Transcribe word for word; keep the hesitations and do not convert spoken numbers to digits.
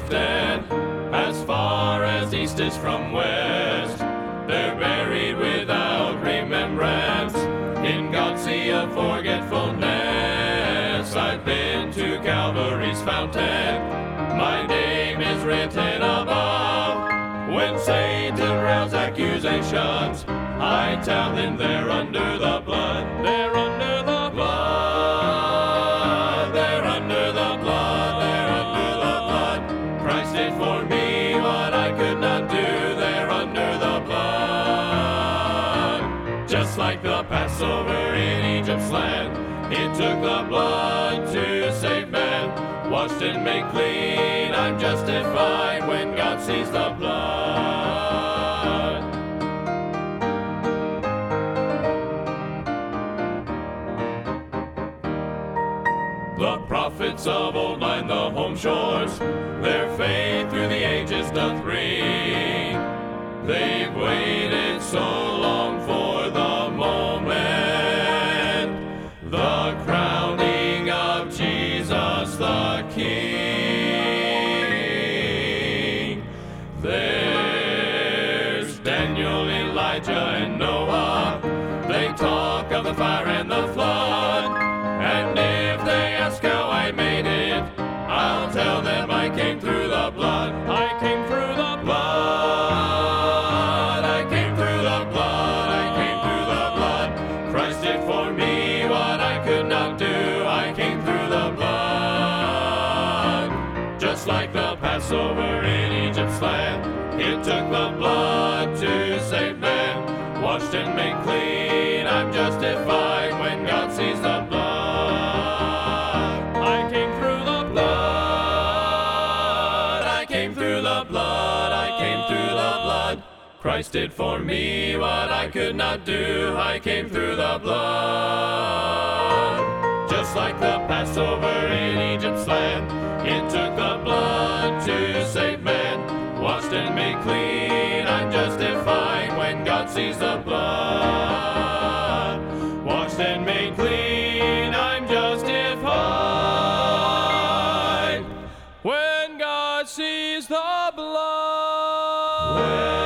dead, as far as east is from west. They're buried without remembrance in God's sea of forgetfulness. I've been to Calvary's fountain, my name is written above. When Satan rails accusations, I tell him they're under the blood. They're under the blood. They're under the blood. They're under the blood. Christ did for me what I could not do. They're under the blood. Just like the Passover in Egypt's land, it took the blood to save man. Washed and made clean, I'm justified when God sees the blood. The prophets of old line the home shores, their faith through the ages doth ring. They've waited so long for the moment, the crowning of Jesus the King. There's Daniel, Elijah, and Noah. They talk of the fire and the flood. And if they ask how I made it, I'll tell them I came through the blood. I came through the blood. I came through the blood. I came through the blood. Christ did for me what I could not do. I came through the blood. Just like the Passover in Egypt's land, it took the blood to save man. Washed and made clean, I'm justified when God sees the blood. I came through the blood. I came through the blood. I came through the blood. Christ did for me what I could not do. I came through the blood. Just like the Passover in Egypt's land, it took the blood to save man. Washed and made clean, I'm justified when God sees the blood. Washed and made clean, I'm justified when God sees the blood.